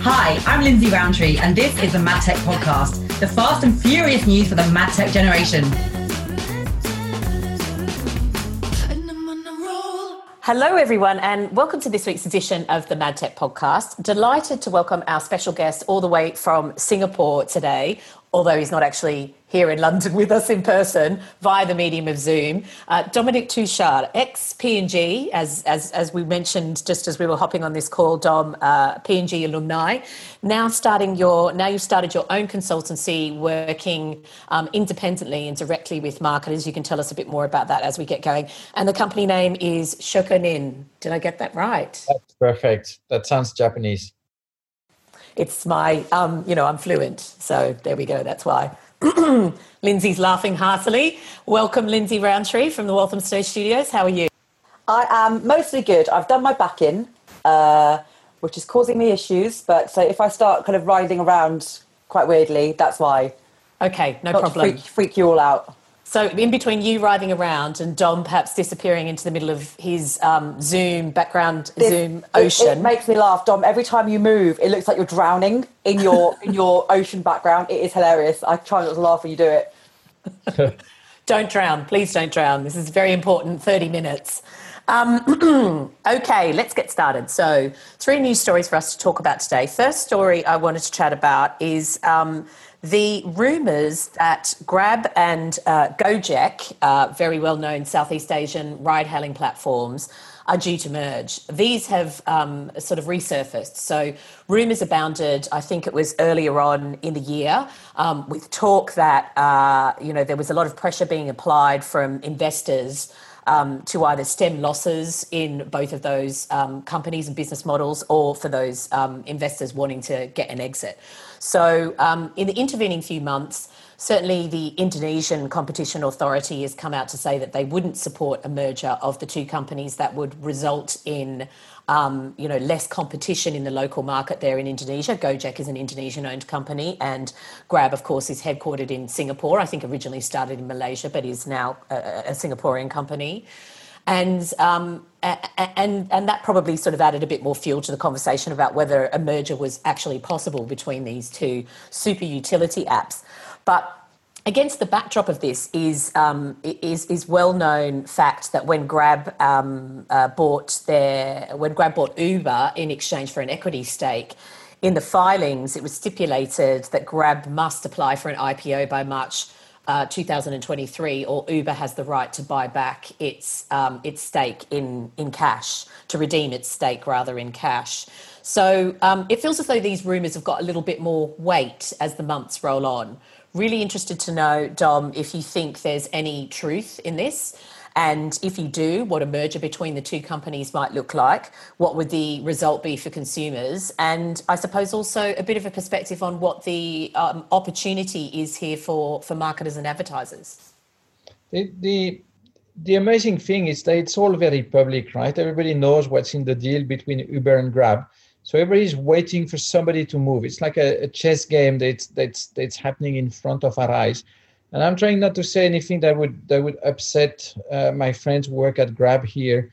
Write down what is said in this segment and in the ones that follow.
Hi, I'm Lindsay Roundtree, and this is the MadTech Podcast, the fast and furious news for the MadTech generation. Hello, everyone, and welcome to this week's edition of the MadTech Podcast. Delighted to welcome our special guest all the way from Singapore today, although he's not actually here in London with us in person via the medium of Zoom. Dominic Touchard, ex-P&G, as we mentioned just as we were hopping on this call, Dom, P&G alumni. Now you've started your own consultancy working independently and directly with marketers. You can tell us a bit more about that as we get going. And the company name is Shokunin. Did I get that right? That's perfect. That sounds Japanese. It's my, I'm fluent. So there we go. That's why. Lindsay's laughing heartily. Welcome, Lindsay Roundtree from the Walthamstow Studios. How are you? I am mostly good. I've done my back in, which is causing me issues. But so if I start kind of writhing around quite weirdly, that's why. Okay, no problem. Freak you all out. So in between you writhing around and Dom perhaps disappearing into the middle of his Zoom ocean. It makes me laugh, Dom. Every time you move, it looks like you're drowning in your ocean background. It is hilarious. I try not to laugh when you do it. Don't drown. Please don't drown. This is very important 30 minutes. Okay, let's get started. So 3 news stories for us to talk about today. First story I wanted to chat about is the rumours that Grab and Gojek, very well-known Southeast Asian ride-hailing platforms, are due to merge. These have sort of resurfaced. So rumours abounded, I think it was earlier on in the year, with talk that, there was a lot of pressure being applied from investors to either stem losses in both of those companies and business models, or for those investors wanting to get an exit. So in the intervening few months, certainly the Indonesian Competition Authority has come out to say that they wouldn't support a merger of the 2 companies that would result in less competition in the local market there in Indonesia. Gojek is an Indonesian-owned company, and Grab, of course, is headquartered in Singapore. I think originally started in Malaysia, but is now a Singaporean company. And that probably sort of added a bit more fuel to the conversation about whether a merger was actually possible between these 2 super utility apps. But against the backdrop of this is well-known fact that when Grab bought Uber in exchange for an equity stake, in the filings it was stipulated that Grab must apply for an IPO by March 2023, or Uber has the right to buy back its stake in cash, to redeem its stake rather in cash. So it feels as though these rumours have got a little bit more weight as the months roll on. Really interested to know, Dom, if you think there's any truth in this, and if you do, what a merger between the 2 companies might look like, what would the result be for consumers, and I suppose also a bit of a perspective on what the opportunity is here for marketers and advertisers. The amazing thing is that it's all very public, right? Everybody knows what's in the deal between Uber and Grab. So everybody's waiting for somebody to move. It's like a chess game that's happening in front of our eyes. And I'm trying not to say anything that would upset my friends who work at Grab here,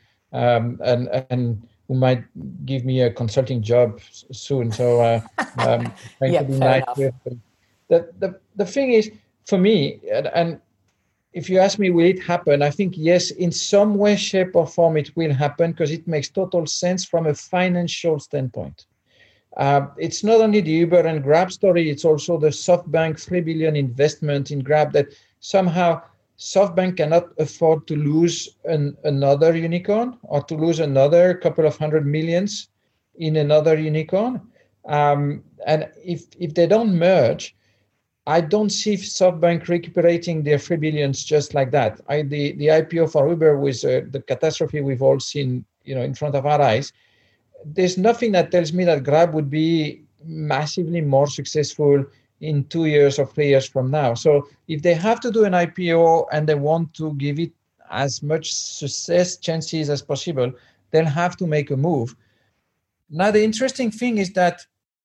and who might give me a consulting job soon. So trying to be nice with them. The thing is, for me, and if you ask me, will it happen? I think yes, in some way, shape, or form, it will happen, because it makes total sense from a financial standpoint. It's not only the Uber and Grab story, it's also the SoftBank $3 billion investment in Grab, that somehow SoftBank cannot afford to lose another unicorn, or to lose another couple of $100 million in another unicorn. And if they don't merge, I don't see SoftBank recuperating their $3 billion just like that. The IPO for Uber was the catastrophe we've all seen, in front of our eyes. There's nothing that tells me that Grab would be massively more successful in 2 years or 3 years from now. So if they have to do an IPO and they want to give it as much success chances as possible, they'll have to make a move. Now, the interesting thing is that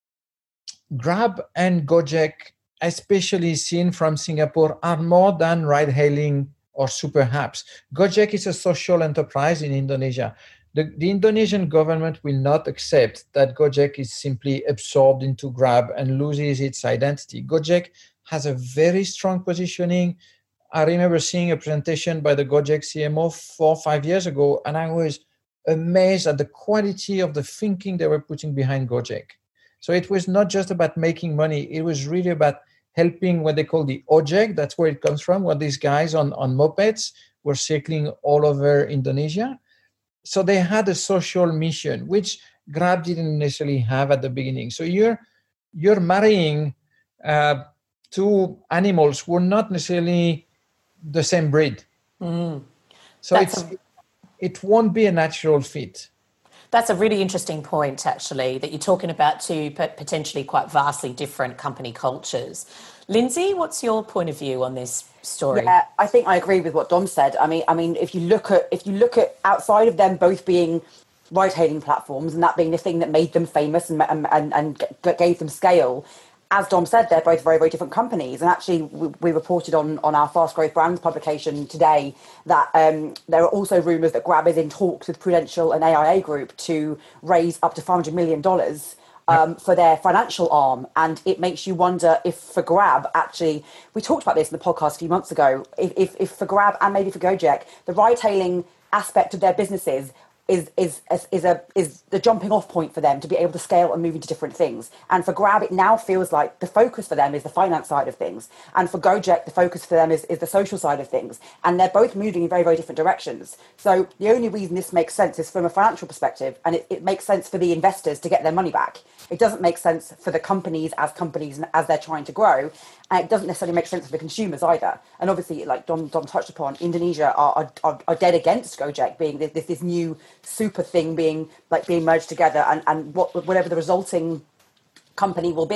Grab and Gojek, especially seen from Singapore, are more than ride-hailing or super apps. Gojek is a social enterprise in Indonesia. The Indonesian government will not accept that Gojek is simply absorbed into Grab and loses its identity. Gojek has a very strong positioning. I remember seeing a presentation by the Gojek CMO 4 or 5 years ago, and I was amazed at the quality of the thinking they were putting behind Gojek. So it was not just about making money, it was really about helping what they call the ojek, that's where it comes from, where these guys on mopeds were cycling all over Indonesia. So they had a social mission, which Grab didn't necessarily have at the beginning. So you're marrying two animals who are not necessarily the same breed. So it won't be a natural fit. That's a really interesting point, actually, that you're talking about two potentially quite vastly different company cultures. Lindsay, what's your point of view on this story? Yeah, I think I agree with what Dom said. I mean, if you look at outside of them both being ride-hailing platforms and that being the thing that made them famous and gave them scale, as Dom said, they're both very, very different companies. And actually, we reported on our Fast Growth Brands publication today that there are also rumours that Grab is in talks with Prudential and AIA Group to raise up to $500 million for their financial arm. And it makes you wonder if for Grab, actually, we talked about this in the podcast a few months ago, if for Grab and maybe for Gojek, the ride-hailing aspect of their businesses is the jumping off point for them to be able to scale and move into different things. And for Grab, it now feels like the focus for them is the finance side of things. And for Gojek, the focus for them is the social side of things. And they're both moving in very, very different directions. So the only reason this makes sense is from a financial perspective, and it makes sense for the investors to get their money back. It doesn't make sense for the companies as they're trying to grow. And it doesn't necessarily make sense for the consumers either. And obviously, like Dom touched upon, Indonesia are dead against Gojek being this new super thing being merged together, and whatever the resulting company will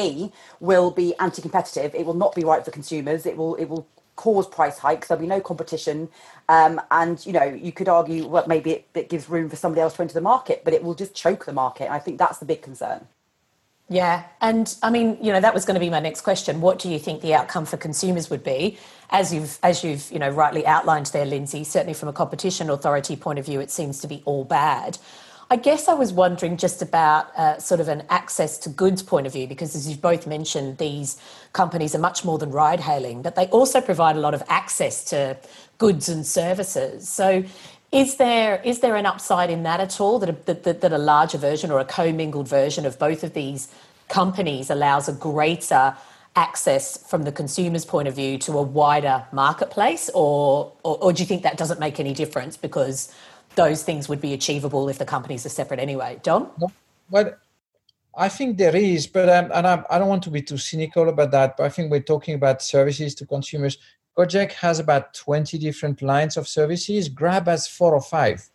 be anti-competitive. It will not be right for consumers. It will cause price hikes. There'll be no competition, and you could argue maybe it gives room for somebody else to enter the market, but it will just choke the market. And I think that's the big concern. Yeah. And I mean, that was going to be my next question. What do you think the outcome for consumers would be? As you've rightly outlined there, Lindsay, certainly from a competition authority point of view, it seems to be all bad. I guess I was wondering just about sort of an access to goods point of view, because as you've both mentioned, these companies are much more than ride hailing, but they also provide a lot of access to goods and services. So is there an upside in that at all, that a larger version or a commingled version of both of these companies allows a greater access from the consumer's point of view to a wider marketplace, or do you think that doesn't make any difference because those things would be achievable if the companies are separate anyway? Dom? No, but I think there is, but I don't want to be too cynical about that, but I think we're talking about services to consumers. Gojek has about 20 different lines of services. Grab has 4 or 5.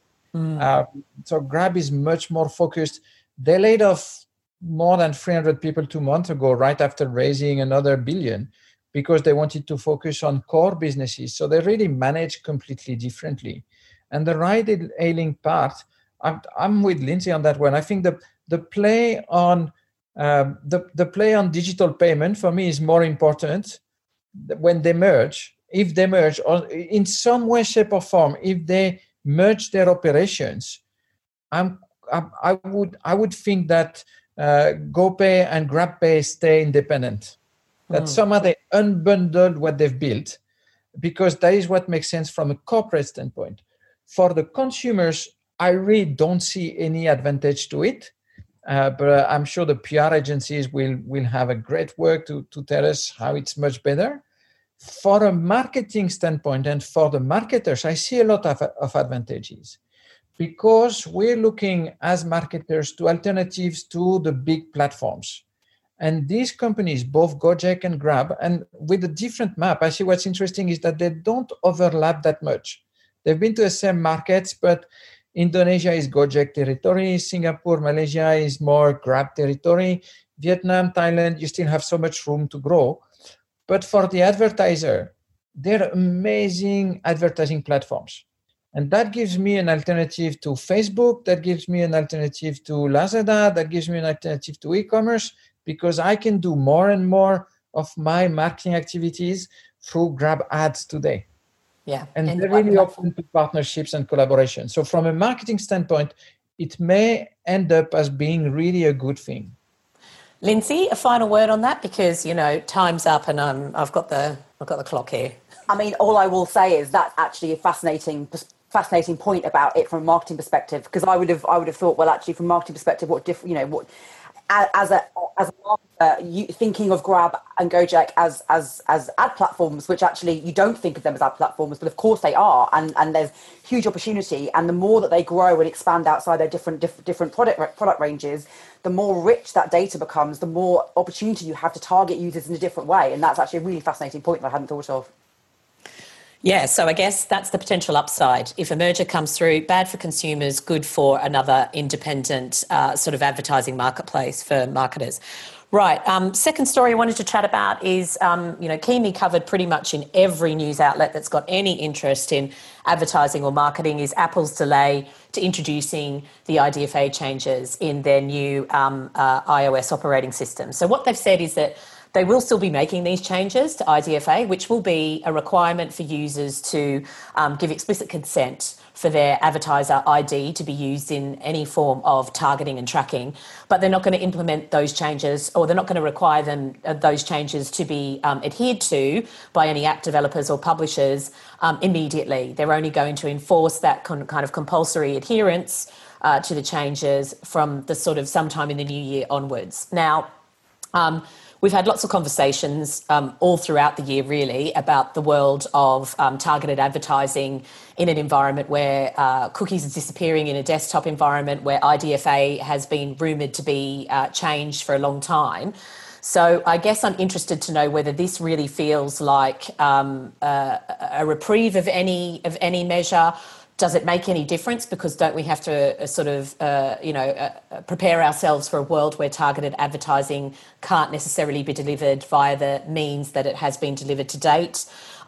So Grab is much more focused. They laid off more than 300 people 2 months ago, right after raising another $1 billion, because they wanted to focus on core businesses. So they really manage completely differently. And the ride-hailing part, I'm with Lindsay on that one. I think the play on digital payment for me is more important when they merge. If they merge, or in some way, shape, or form, if they merge their operations, I would think that GoPay and GrabPay stay independent. That somehow they unbundled what they've built, because that is what makes sense from a corporate standpoint. For the consumers, I really don't see any advantage to it. But I'm sure the PR agencies will have a great work to tell us how it's much better. For a marketing standpoint and for the marketers, I see a lot of advantages, because we're looking as marketers to alternatives to the big platforms. And these companies, both Gojek and Grab, and with a different map, I see what's interesting is that they don't overlap that much. They've been to the same markets, but Indonesia is Gojek territory, Singapore, Malaysia is more Grab territory, Vietnam, Thailand, you still have so much room to grow. But for the advertiser, they're amazing advertising platforms. And that gives me an alternative to Facebook, that gives me an alternative to Lazada, that gives me an alternative to e-commerce, because I can do more and more of my marketing activities through Grab ads today. Yeah. And they're really open to partnerships and collaboration. So from a marketing standpoint, it may end up as being really a good thing. Lindsay, a final word on that, because time's up and I've got the clock here. I mean, all I will say is that's actually a fascinating point about it from a marketing perspective, because I would have thought, well, actually, from a marketing perspective, as a marketer, you thinking of Grab and Gojek as ad platforms, which actually you don't think of them as ad platforms, but of course they are, and there's huge opportunity. And the more that they grow and expand outside their different product ranges, the more rich that data becomes, the more opportunity you have to target users in a different way. And that's actually a really fascinating point that I hadn't thought of. Yeah, so I guess that's the potential upside. If a merger comes through, bad for consumers, good for another independent sort of advertising marketplace for marketers. Right. Second story I wanted to chat about is, keenly covered pretty much in every news outlet that's got any interest in advertising or marketing, is Apple's delay to introducing the IDFA changes in their new iOS operating system. So what they've said is that they will still be making these changes to IDFA, which will be a requirement for users to give explicit consent for their advertiser ID to be used in any form of targeting and tracking. But they're not going to implement those changes, or they're not going to require those changes to be adhered to by any app developers or publishers immediately. They're only going to enforce that kind of compulsory adherence to the changes from the sort of sometime in the new year onwards. Now, we've had lots of conversations all throughout the year, really, about the world of targeted advertising in an environment where cookies are disappearing, in a desktop environment where IDFA has been rumoured to be changed for a long time. So I guess I'm interested to know whether this really feels like a reprieve of any measure. Does it make any difference? Because don't we have to prepare ourselves for a world where targeted advertising can't necessarily be delivered via the means that it has been delivered to date?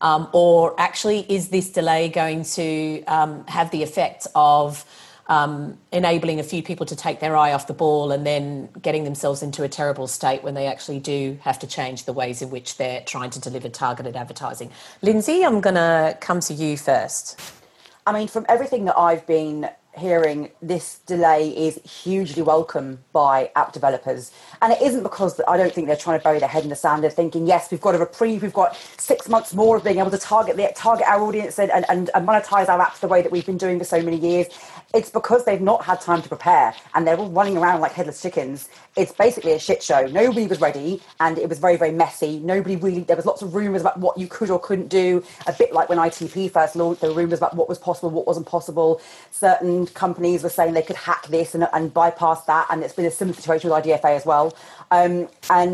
Or actually, is this delay going to have the effect of enabling a few people to take their eye off the ball and then getting themselves into a terrible state when they actually do have to change the ways in which they're trying to deliver targeted advertising? Lindsay, I'm going to come to you first. I mean, from everything that I've been hearing, this delay is hugely welcome by app developers. And it isn't because I don't think they're trying to bury their head in the sand. They're thinking, yes, we've got a reprieve. We've got 6 months more of being able to target our audience and monetize our apps the way that we've been doing for so many years. It's because they've not had time to prepare and they're all running around like headless chickens. It's basically a shit show. Nobody was ready and it was very, very messy. There was lots of rumours about what you could or couldn't do. A bit like when ITP first launched, there were rumours about what was possible, what wasn't possible. Certain companies were saying they could hack this and bypass that. And it's been a similar situation with IDFA as well. And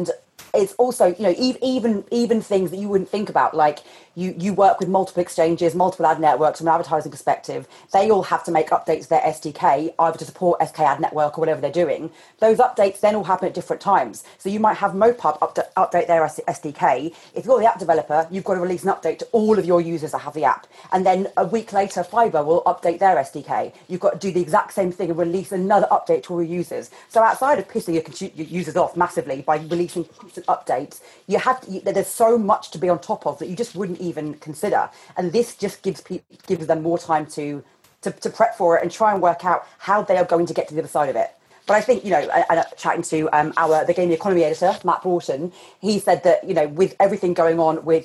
it's also, even things that you wouldn't think about, like you work with multiple exchanges, multiple ad networks from an advertising perspective. They all have to make updates to their SDK, either to support SK Ad Network or whatever they're doing. Those updates then all happen at different times. So you might have Mopub update their SDK. If you're the app developer, you've got to release an update to all of your users that have the app. And then a week later, Fiverr will update their SDK. You've got to do the exact same thing and release another update to all your users. So outside of pissing your users off massively by releasing constant updates, there's so much to be on top of that you just wouldn't even consider. And this just gives them more time to prep for it and try and work out how they are going to get to the other side of it. But I think, chatting to the Gaming Economy editor, Matt Broughton, he said that, with everything going on with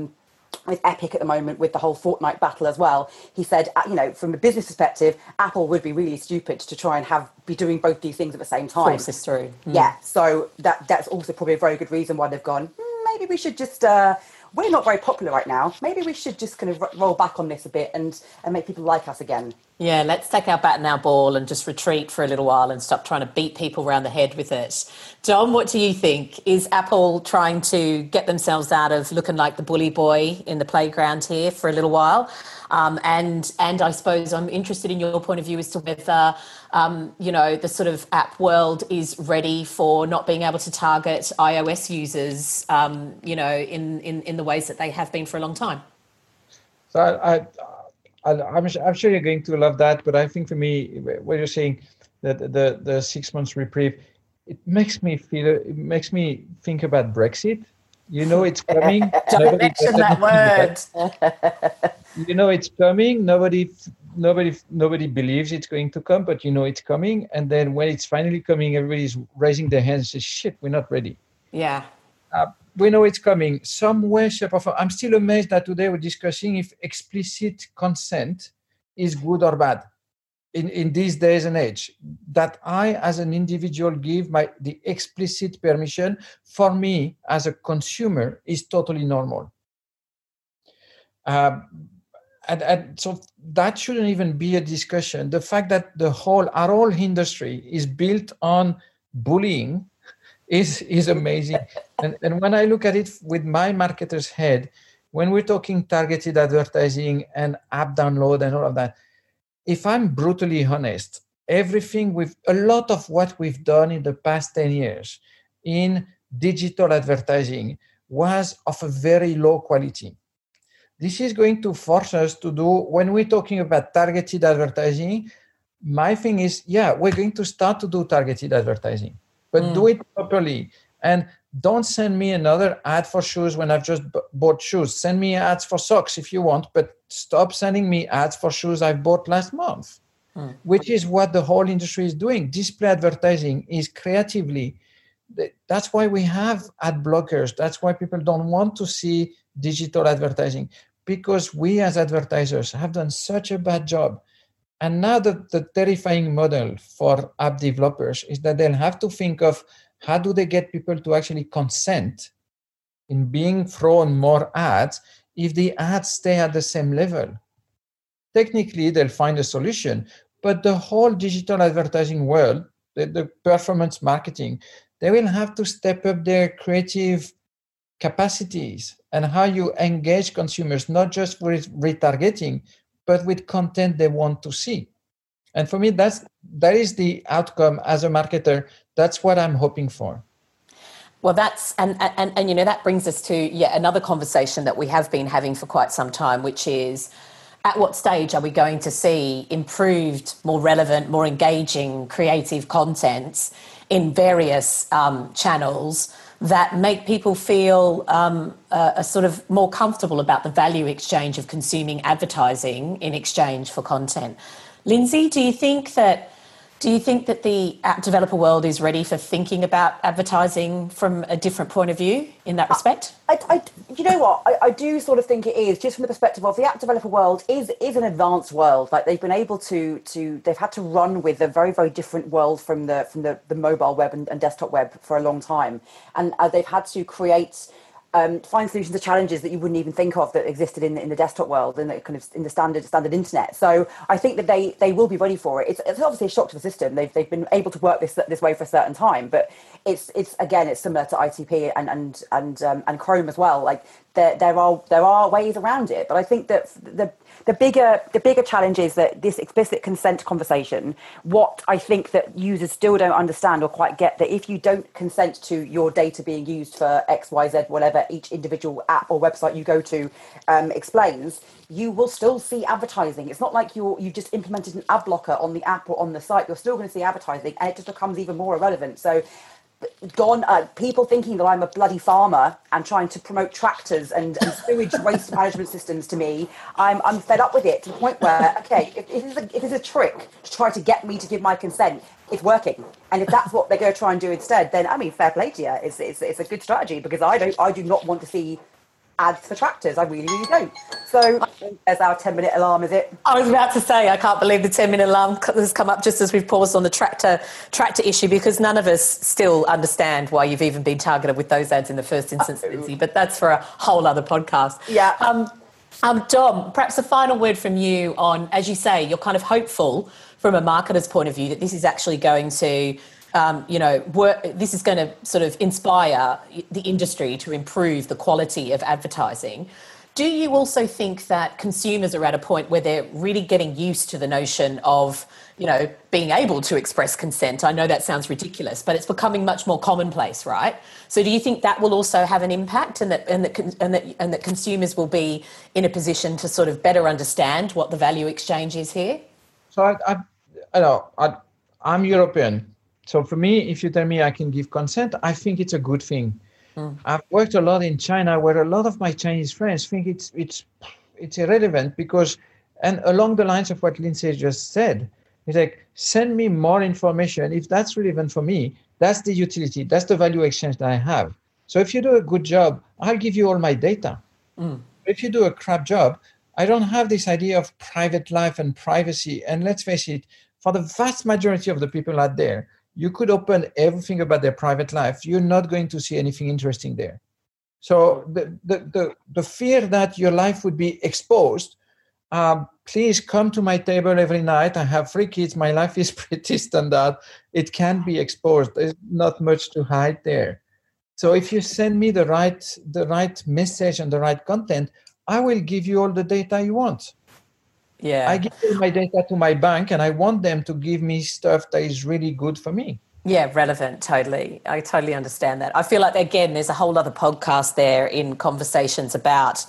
Epic at the moment, with the whole Fortnite battle as well, he said, from a business perspective, Apple would be really stupid to try and be doing both these things at the same time. Force this through. Yeah, so that's also probably a very good reason why they've gone, maybe we should just... we're not very popular right now. Maybe we should just kind of roll back on this a bit and make people like us again. Yeah, let's take our bat and our ball and just retreat for a little while and stop trying to beat people around the head with it. Dom, what do you think? Is Apple trying to get themselves out of looking like the bully boy in the playground here for a little while? And I suppose I'm interested in your point of view as to whether, the sort of app world is ready for not being able to target iOS users, in the ways that they have been for a long time. So I'm sure you're going to love that, but I think for me, what you're saying, that the 6 months reprieve, it makes me think about Brexit. It's coming. Don't mention that word. You know it's coming. Nobody believes it's going to come, but you know it's coming. And then when it's finally coming, everybody's raising their hands and says, "Shit, we're not ready." Yeah. We know it's coming. Some way, shape, or form. I'm still amazed that today we're discussing if explicit consent is good or bad in these days and age. That I, as an individual, give the explicit permission for me as a consumer is totally normal. And so that shouldn't even be a discussion. The fact that our whole industry is built on bullying is amazing. And when I look at it with my marketer's head, when we're talking targeted advertising and app download and all of that, if I'm brutally honest, a lot of what we've done in the past 10 years in digital advertising was of a very low quality. This is going to force us to do, when we're talking about targeted advertising, my thing is, we're going to start to do targeted advertising, but do it properly. And don't send me another ad for shoes when I've just bought shoes. Send me ads for socks if you want, but stop sending me ads for shoes I bought last month, which is what the whole industry is doing. Display advertising is creatively. That's why we have ad blockers. That's why people don't want to see digital advertising, because we as advertisers have done such a bad job. And now the terrifying model for app developers is that they'll have to think of how do they get people to actually consent in being thrown more ads if the ads stay at the same level. Technically, they'll find a solution, but the whole digital advertising world, the performance marketing, they will have to step up their creative capacities and how you engage consumers, not just with retargeting, but with content they want to see. And for me, that is the outcome as a marketer. That's what I'm hoping for. Well, that's and that brings us to yet another conversation that we have been having for quite some time, which is, at what stage are we going to see improved, more relevant, more engaging, creative content in various channels that make people feel a sort of more comfortable about the value exchange of consuming advertising in exchange for content? Lindsay, do you think that the app developer world is ready for thinking about advertising from a different point of view in that respect? You know what? I do sort of think it is, just from the perspective of the app developer world is an advanced world. Like, they've been able they've had to run with a very, very different world from the mobile web and desktop web for a long time. And they've had to create, find solutions to challenges that you wouldn't even think of that existed in the desktop world and kind of in the standard internet. So I think that they will be ready for it. It's obviously a shock to the system. They've been able to work this way for a certain time, but it's similar to ITP and Chrome as well. Like, there are ways around it, but I think that the bigger challenge is that this explicit consent conversation, what I think that users still don't understand or quite get, that if you don't consent to your data being used for X, Y, Z, whatever each individual app or website you go to explains, you will still see advertising. It's not like you've just implemented an ad blocker on the app or on the site. You're still going to see advertising, and it just becomes even more irrelevant. So people thinking that I'm a bloody farmer and trying to promote tractors and sewage waste management systems to me, I'm fed up with it, to the point where, okay, if it's a trick to try to get me to give my consent, it's working. And if that's what they're going to try and do instead, then, I mean, fair play to you. It's a good strategy, because I do not want to see ads for tractors. I really, really don't. So there's our 10-minute alarm, is it? I was about to say, I can't believe the 10-minute alarm has come up just as we've paused on the tractor issue, because none of us still understand why you've even been targeted with those ads in the first instance, Lindsay, but that's for a whole other podcast. Yeah. Dom, perhaps a final word from you on, as you say, you're kind of hopeful from a marketer's point of view that this is actually going to this is going to sort of inspire the industry to improve the quality of advertising. Do you also think that consumers are at a point where they're really getting used to the notion of, being able to express consent? I know that sounds ridiculous, but it's becoming much more commonplace, right? So do you think that will also have an impact, and that consumers will be in a position to sort of better understand what the value exchange is here? So I'm European. So for me, if you tell me I can give consent, I think it's a good thing. I've worked a lot in China, where a lot of my Chinese friends think it's it's irrelevant because, and along the lines of what Lindsay just said, it's like, send me more information. If that's relevant for me, that's the utility, that's the value exchange that I have. So if you do a good job, I'll give you all my data. If you do a crap job, I don't have this idea of private life and privacy. And let's face it, for the vast majority of the people out there, you could open everything about their private life. You're not going to see anything interesting there. So the fear that your life would be exposed, please come to my table every night. I have 3 kids. My life is pretty standard. It can be exposed. There's not much to hide there. So if you send me the right message and the right content, I will give you all the data you want. Yeah. I give all my data to my bank, and I want them to give me stuff that is really good for me. Yeah, relevant, totally. I totally understand that. I feel like, again, there's a whole other podcast there in conversations about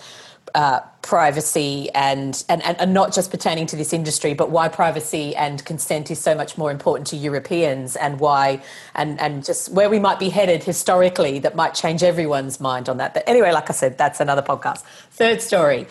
privacy and not just pertaining to this industry, but why privacy and consent is so much more important to Europeans, and why and just where we might be headed historically that might change everyone's mind on that. But anyway, like I said, that's another podcast. Third story.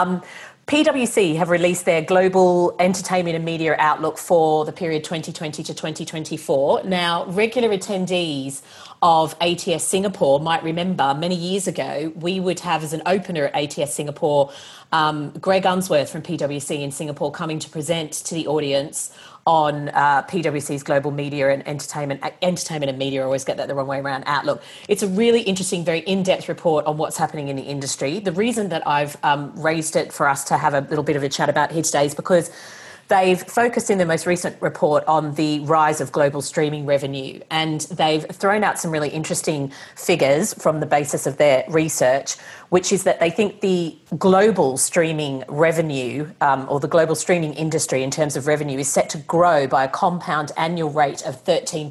PwC have released their global entertainment and media outlook for the period 2020 to 2024. Now, regular attendees of ATS Singapore might remember many years ago, we would have as an opener at ATS Singapore, Greg Unsworth from PwC in Singapore coming to present to the audience on PwC's global media and entertainment and media. I always get that the wrong way around, outlook. It's a really interesting, very in-depth report on what's happening in the industry. The reason that I've raised it for us to have a little bit of a chat about here today is because they've focused in the most recent report on the rise of global streaming revenue, and they've thrown out some really interesting figures from the basis of their research, which is that they think the global streaming revenue or the global streaming industry in terms of revenue is set to grow by a compound annual rate of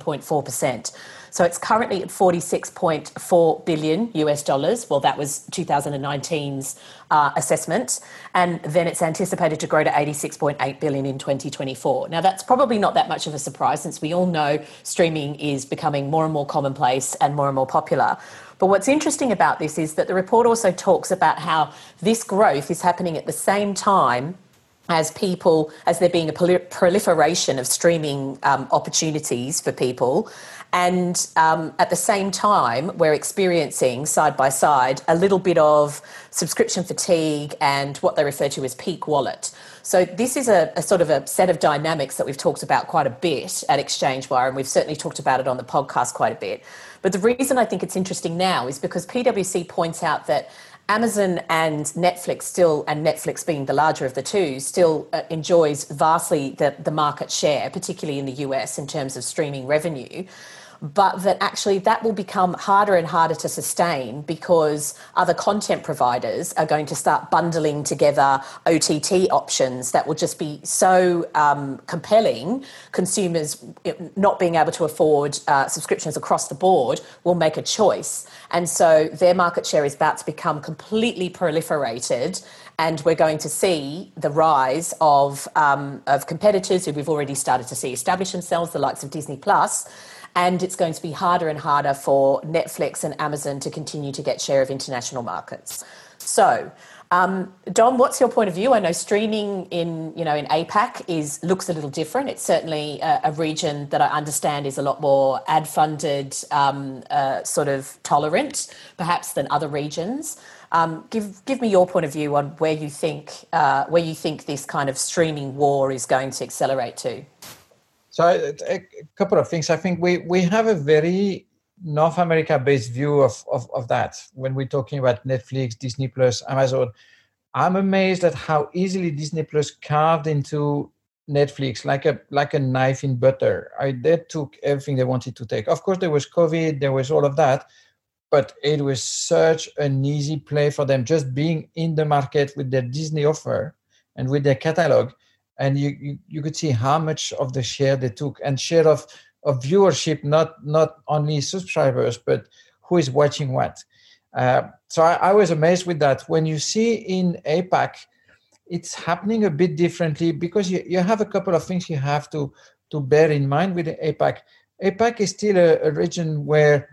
13.4%. So it's currently at $46.4 billion US dollars. Well, that was 2019's assessment. And then it's anticipated to grow to $86.8 billion in 2024. Now, that's probably not that much of a surprise, since we all know streaming is becoming more and more commonplace and more popular. But what's interesting about this is that the report also talks about how this growth is happening at the same time as there being a proliferation of streaming opportunities for people. And at the same time, we're experiencing side by side a little bit of subscription fatigue and what they refer to as peak wallet. So this is a sort of a set of dynamics that we've talked about quite a bit at Exchangewire, and we've certainly talked about it on the podcast quite a bit. But the reason I think it's interesting now is because PwC points out that Amazon and Netflix still, and Netflix being the larger of the two, still enjoys vastly the market share, particularly in the US in terms of streaming revenue. But that actually that will become harder and harder to sustain because other content providers are going to start bundling together OTT options that will just be so compelling. Consumers not being able to afford subscriptions across the board will make a choice. And so their market share is about to become completely proliferated. And we're going to see the rise of competitors who we've already started to see establish themselves, the likes of Disney Plus. And it's going to be harder and harder for Netflix and Amazon to continue to get share of international markets. So, Dom, what's your point of view? I know streaming in APAC looks a little different. It's certainly a region that I understand is a lot more ad funded, sort of tolerant, perhaps, than other regions. Give me your point of view on where you think this kind of streaming war is going to accelerate to. So a couple of things. I think we have a very North America-based view of that when we're talking about Netflix, Disney Plus, Amazon. I'm amazed at how easily Disney Plus carved into Netflix like a knife in butter. They took everything they wanted to take. Of course, there was COVID, there was all of that, but it was such an easy play for them just being in the market with their Disney offer and with their catalog. And you could see how much of the share they took, and share of viewership, not only subscribers, but who is watching what. So I was amazed with that. When you see in APAC, it's happening a bit differently because you have a couple of things you have to bear in mind with APAC. APAC is still a region where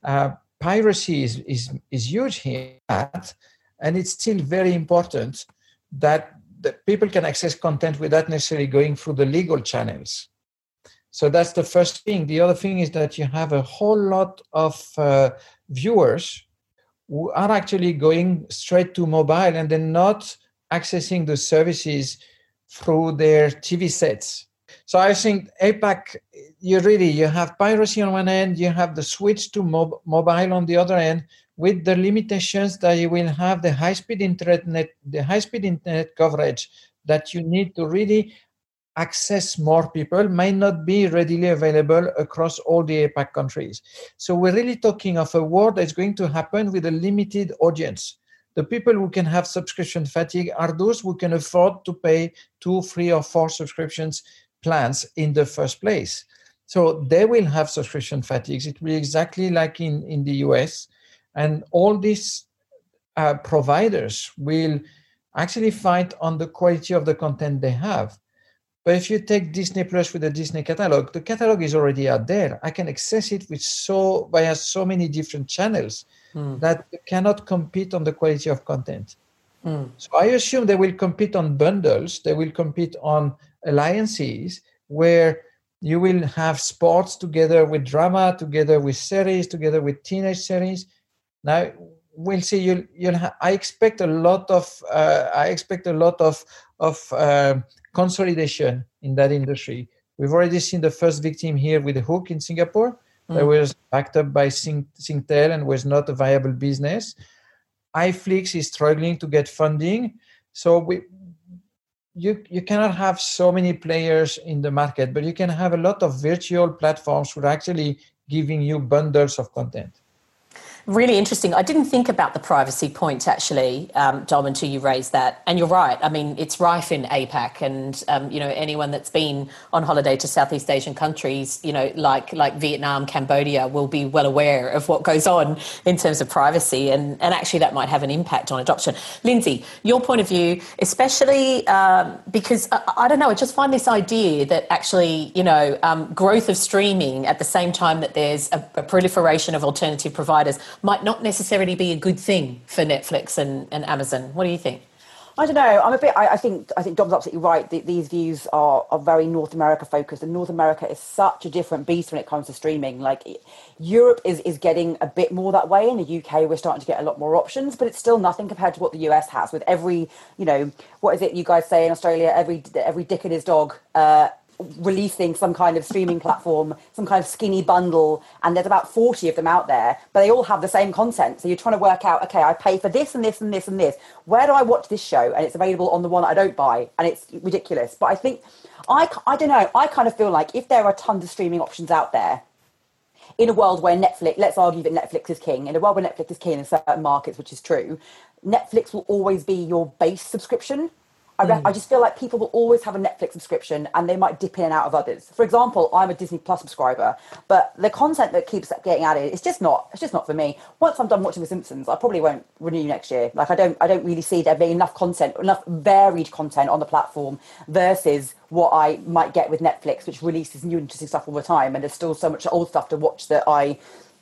piracy is huge here, and it's still very important. that people can access content without necessarily going through the legal channels. So that's the first thing. The other thing is that you have a whole lot of viewers who are actually going straight to mobile and then not accessing the services through their TV sets. So I think APAC, you have piracy on one end, you have the switch to mobile on the other end, with the limitations that you will have the high-speed internet coverage that you need to really access more people might not be readily available across all the APAC countries. So we're really talking of a world that's going to happen with a limited audience. The people who can have subscription fatigue are those who can afford to pay 2, 3, or 4 subscriptions plans in the first place. So they will have subscription fatigues. It will be exactly like in the US. And all these providers will actually fight on the quality of the content they have. But if you take Disney Plus with the Disney catalog, the catalog is already out there. I can access it via so many different channels that you cannot compete on the quality of content. So I assume they will compete on bundles. They will compete on alliances where you will have sports together with drama, together with series, together with teenage series. Now we'll see. I expect a lot of consolidation in that industry. We've already seen the first victim here with Hook in Singapore. That was backed up by Singtel and was not a viable business. iFlix is struggling to get funding. So you cannot have so many players in the market, but you can have a lot of virtual platforms who are actually giving you bundles of content. Really interesting. I didn't think about the privacy point, actually, Dom, until you raised that. And you're right. I mean, it's rife in APAC. And, anyone that's been on holiday to Southeast Asian countries, like Vietnam, Cambodia, will be well aware of what goes on in terms of privacy. And actually, that might have an impact on adoption. Lindsay, your point of view, especially because, I don't know, I just find this idea that actually, growth of streaming at the same time that there's a proliferation of alternative providers might not necessarily be a good thing for Netflix and Amazon. What do you think? I don't know. I think Dom's absolutely right. These views are very North America focused, and North America is such a different beast when it comes to streaming. Like Europe is getting a bit more that way. In the UK, we're starting to get a lot more options, but it's still nothing compared to what the US has. With every, what is it you guys say in Australia? Every dick and his dog. Releasing some kind of streaming platform, some kind of skinny bundle, and there's about 40 of them out there, but they all have the same content. So you're trying to work out, okay, I pay for this and this and this and this. Where do I watch this show? And it's available on the one I don't buy, and it's ridiculous. But I think, I don't know, I kind of feel like if there are tons of streaming options out there, in a world where Netflix, let's argue that Netflix is king, in a world where Netflix is king in certain markets, which is true, Netflix will always be your base subscription. I just feel like people will always have a Netflix subscription and they might dip in and out of others. For example, I'm a Disney Plus subscriber, but the content that keeps getting added, it's just not for me. Once I'm done watching The Simpsons, I probably won't renew next year. Like I don't really see there being enough varied content on the platform versus what I might get with Netflix, which releases new interesting stuff all the time. And there's still so much old stuff to watch that I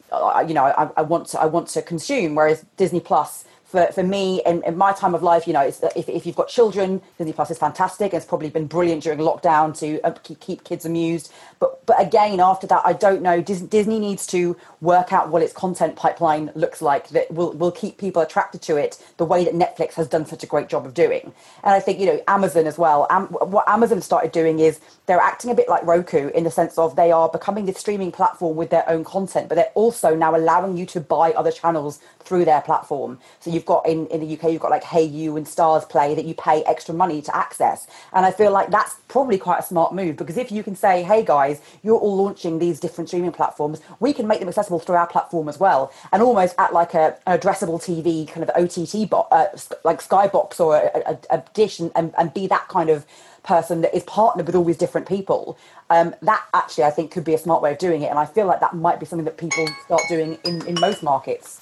want to consume. Whereas Disney Plus, for me, in my time of life, if you've got children, Disney Plus is fantastic. It's probably been brilliant during lockdown to keep kids amused. But again, after that, I don't know. Disney needs to work out what its content pipeline looks like that will keep people attracted to it the way that Netflix has done such a great job of doing. And I think, Amazon as well. What Amazon started doing is they're acting a bit like Roku in the sense of they are becoming this streaming platform with their own content, but they're also now allowing you to buy other channels through their platform. So you've got in the UK, you've got like Hey You and Stars Play that you pay extra money to access. And I feel like that's probably quite a smart move, because if you can say, hey guys, you're all launching these different streaming platforms, we can make them accessible through our platform as well, and almost at like an addressable TV kind of OTT like Skybox or a dish, and be that kind of person that is partnered with all these different people. That actually I think could be a smart way of doing it, and I feel like that might be something that people start doing in most markets.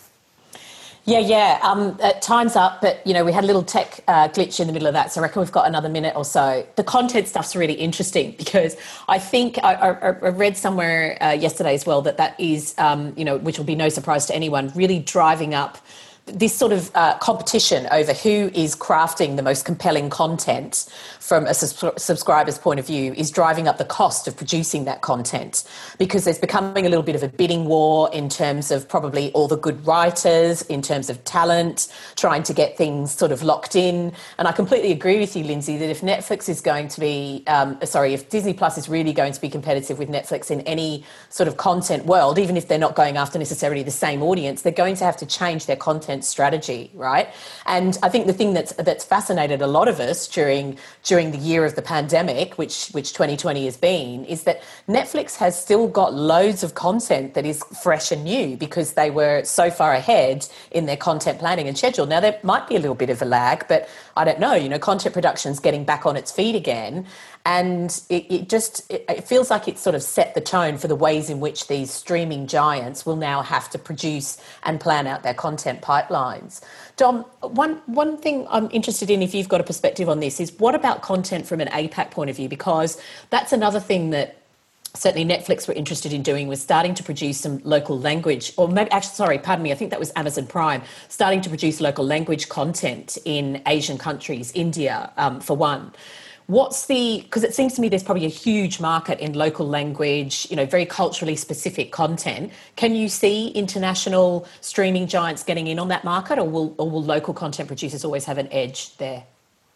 Yeah. Time's up, but, we had a little tech glitch in the middle of that, so I reckon we've got another minute or so. The content stuff's really interesting because I think I read somewhere yesterday as well that is, which will be no surprise to anyone, really driving up this sort of competition over who is crafting the most compelling content from a subscriber's point of view is driving up the cost of producing that content, because there's becoming a little bit of a bidding war in terms of probably all the good writers, in terms of talent, trying to get things sort of locked in. And I completely agree with you, Lindsay, that if Netflix is going to be, if Disney Plus is really going to be competitive with Netflix in any sort of content world, even if they're not going after necessarily the same audience, they're going to have to change their content strategy, right? And I think the thing that's fascinated a lot of us during the year of the pandemic, which 2020 has been, is that Netflix has still got loads of content that is fresh and new because they were so far ahead in their content planning and schedule. Now, there might be a little bit of a lag, but I don't know, content production's getting back on its feet again. And it feels like it's sort of set the tone for the ways in which these streaming giants will now have to produce and plan out their content pipelines. Dom, one thing I'm interested in, if you've got a perspective on this, is what about content from an APAC point of view? Because that's another thing that certainly Netflix were interested in doing, was starting to produce some local language, or maybe, actually, sorry, pardon me, I think that was Amazon Prime, starting to produce local language content in Asian countries, India, for one. Because it seems to me there's probably a huge market in local language, very culturally specific content. Can you see international streaming giants getting in on that market, or will local content producers always have an edge there?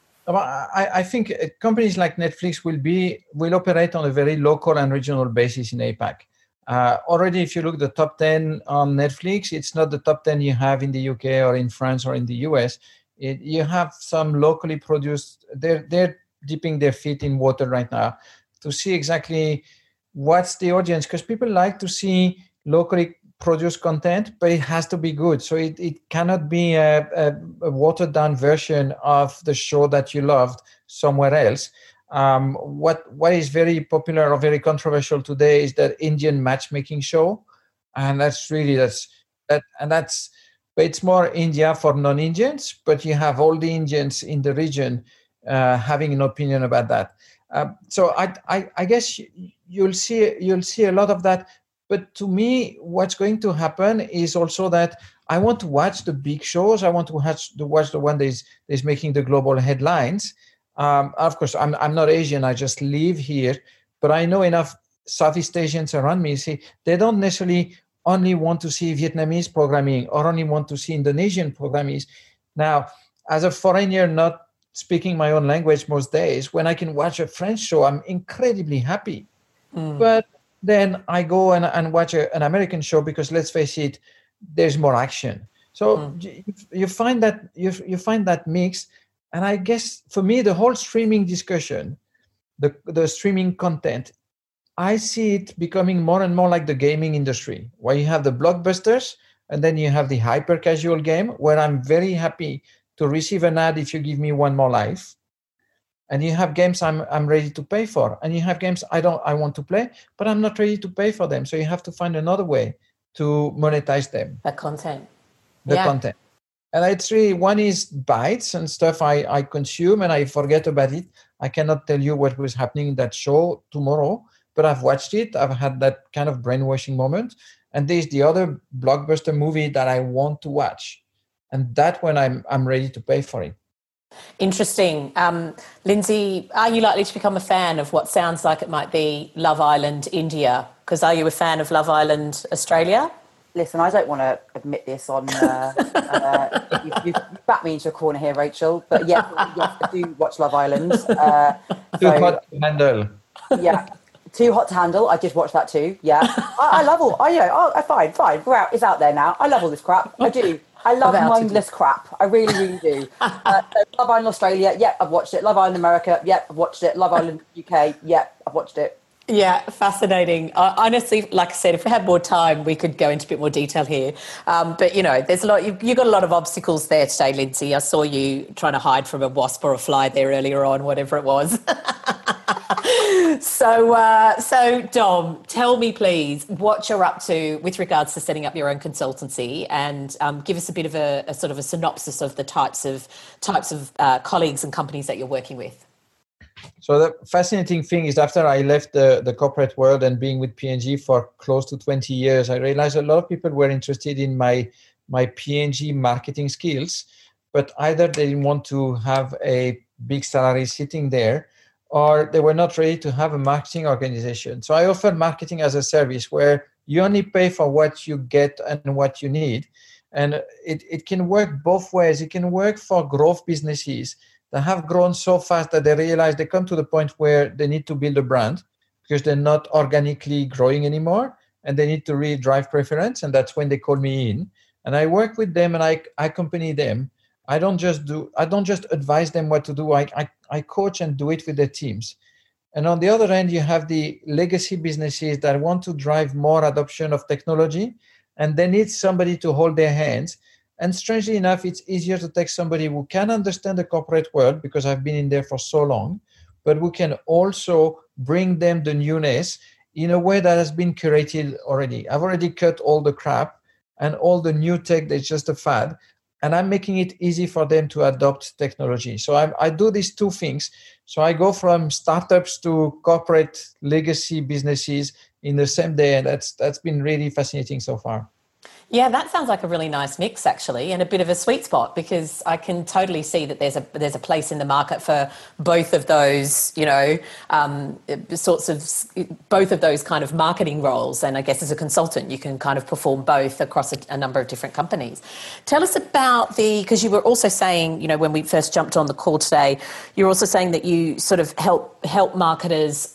I think companies like Netflix will operate on a very local and regional basis in APAC. Already, if you look at the top 10 on Netflix, it's not the top 10 you have in the UK or in France or in the US. You have some locally produced. They're dipping their feet in water right now to see exactly what's the audience, because people like to see locally produced content, but it has to be good. So it cannot be a watered down version of the show that you loved somewhere else. What is very popular or very controversial today is that Indian matchmaking show, and but it's more India for non-Indians, but you have all the Indians in the region having an opinion about that. So I guess you'll see a lot of that. But to me, what's going to happen is also that I want to watch the big shows. I want to watch the one that is making the global headlines. Of course, I'm not Asian. I just live here, but I know enough Southeast Asians around me. See, they don't necessarily only want to see Vietnamese programming or only want to see Indonesian programming. Now, as a foreigner, not speaking my own language most days, when I can watch a French show, I'm incredibly happy. But then I go and watch an American show because, let's face it, there's more action. So you find that mix. And I guess for me, the whole streaming discussion, the streaming content, I see it becoming more and more like the gaming industry, where you have the blockbusters and then you have the hyper casual game, where I'm very happy to receive an ad if you give me one more life. And you have games I'm ready to pay for, and you have games I want to play, but I'm not ready to pay for them. So you have to find another way to monetize them. The content. Content. And it's really, one is bites and stuff I consume and I forget about it. I cannot tell you what was happening in that show tomorrow, but I've watched it. I've had that kind of brainwashing moment. And there's the other blockbuster movie that I want to watch. And that when I'm ready to pay for it. Interesting. Lindsay, are you likely to become a fan of what sounds like it might be Love Island India? Because are you a fan of Love Island Australia? Listen, I don't want to admit this on... you've backed me into a corner here, Rachel. But yes, I do watch Love Island. Too hot to handle. Yeah. Too hot to handle. I did watch that too. Yeah. I love all... fine. It's out there now. I love all this crap. I do. I love mindless crap. I really, really do. So Love Island Australia, I've watched it. Love Island America, I've watched it. Love Island UK, I've watched it. Yeah, fascinating. Honestly, like I said, if we had more time, we could go into a bit more detail here. But, there's a lot. You've got a lot of obstacles there today, Lindsay. I saw you trying to hide from a wasp or a fly there earlier on, whatever it was. So Dom, tell me, please, what you're up to with regards to setting up your own consultancy, and give us a bit of a sort of a synopsis of the types of colleagues and companies that you're working with. So the fascinating thing is, after I left the corporate world and being with P&G for close to 20 years, I realized a lot of people were interested in my my P&G marketing skills, but either they didn't want to have a big salary sitting there, or they were not ready to have a marketing organization. So I offer marketing as a service where you only pay for what you get and what you need. And it can work both ways. It can work for growth businesses that have grown so fast that they realize they come to the point where they need to build a brand because they're not organically growing anymore, and they need to really drive preference. And that's when they call me in. And I work with them and I accompany them. I don't just advise them what to do. I coach and do it with their teams. And on the other end, you have the legacy businesses that want to drive more adoption of technology, and they need somebody to hold their hands. And strangely enough, it's easier to take somebody who can understand the corporate world, because I've been in there for so long, but who can also bring them the newness in a way that has been curated already. I've already cut all the crap, and all the new tech that's just a fad, and I'm making it easy for them to adopt technology. So I do these two things. So I go from startups to corporate legacy businesses in the same day, and that's been really fascinating so far. Yeah, that sounds like a really nice mix, actually, and a bit of a sweet spot, because I can totally see that there's a place in the market for both of those, both of those kind of marketing roles. And I guess as a consultant, you can kind of perform both across a number of different companies. Tell us about because you were also saying, when we first jumped on the call today, you're also saying that you sort of help marketers,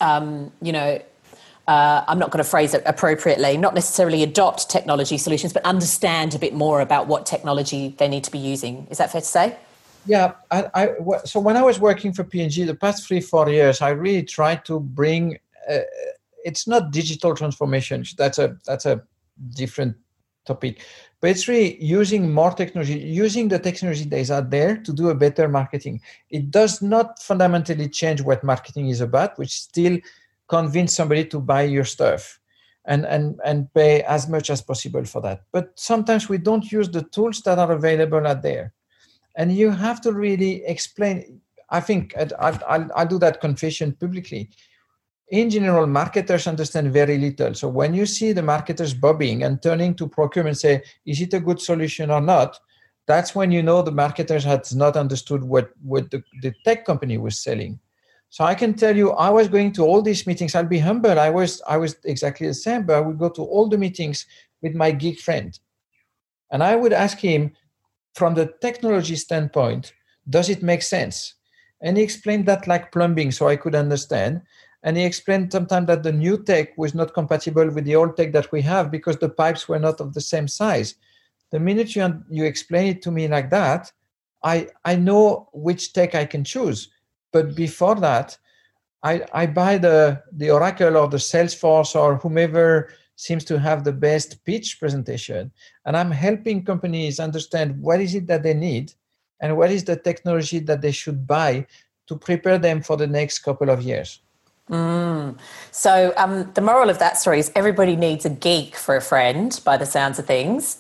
I'm not going to phrase it appropriately, not necessarily adopt technology solutions, but understand a bit more about what technology they need to be using. Is that fair to say? Yeah. So when I was working for P&G the past 3-4 years, I really tried to bring, it's not digital transformation. That's a different topic, but it's really using more technology, using the technology that is out there to do a better marketing. It does not fundamentally change what marketing is about, which still convince somebody to buy your stuff and pay as much as possible for that. But sometimes we don't use the tools that are available out there. And you have to really explain. I think I'll do that confession publicly. In general, marketers understand very little. So when you see the marketers bobbing and turning to procurement and say, is it a good solution or not? That's when you know the marketers had not understood what the tech company was selling. So I can tell you, I was going to all these meetings. I'll be humble. I was exactly the same, but I would go to all the meetings with my geek friend. And I would ask him, from the technology standpoint, does it make sense? And he explained that like plumbing, so I could understand. And he explained sometimes that the new tech was not compatible with the old tech that we have because the pipes were not of the same size. The minute you explain it to me like that, I know which tech I can choose. But before that, I buy the Oracle or the Salesforce or whomever seems to have the best pitch presentation. And I'm helping companies understand what is it that they need and what is the technology that they should buy to prepare them for the next couple of years. So the moral of that story is everybody needs a geek for a friend, by the sounds of things.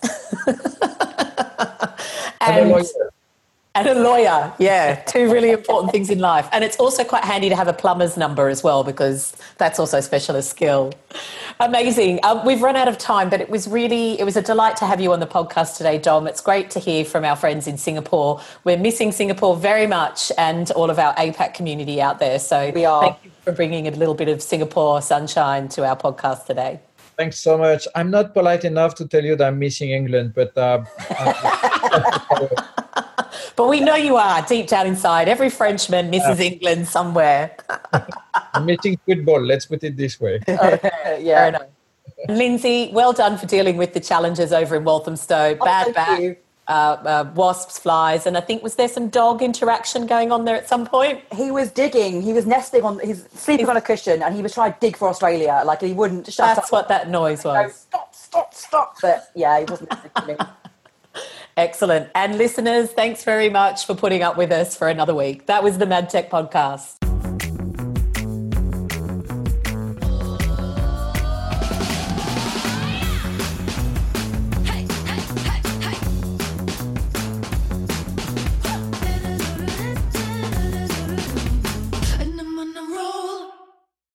And a lawyer, yeah, two really important things in life. And it's also quite handy to have a plumber's number as well, because that's also a specialist skill. Amazing. We've run out of time, but it was a delight to have you on the podcast today, Dom. It's great to hear from our friends in Singapore. We're missing Singapore very much, and all of our APAC community out there. So we are. Thank you for bringing a little bit of Singapore sunshine to our podcast today. Thanks so much. I'm not polite enough to tell you that I'm missing England, but... But we know you are, deep down inside. Every Frenchman misses England somewhere. I'm missing football, let's put it this way. Fair enough. Lindsay, well done for dealing with the challenges over in Walthamstow. Bad bat, wasps, flies, and I think, was there some dog interaction going on there at some point? He was digging. He was nesting he's sleeping on a cushion, and he was trying to dig for Australia. Like, he wouldn't shut up. That's what that noise was. Stop. But yeah, he wasn't listening. Excellent. And listeners, thanks very much for putting up with us for another week. That was the MadTech Podcast.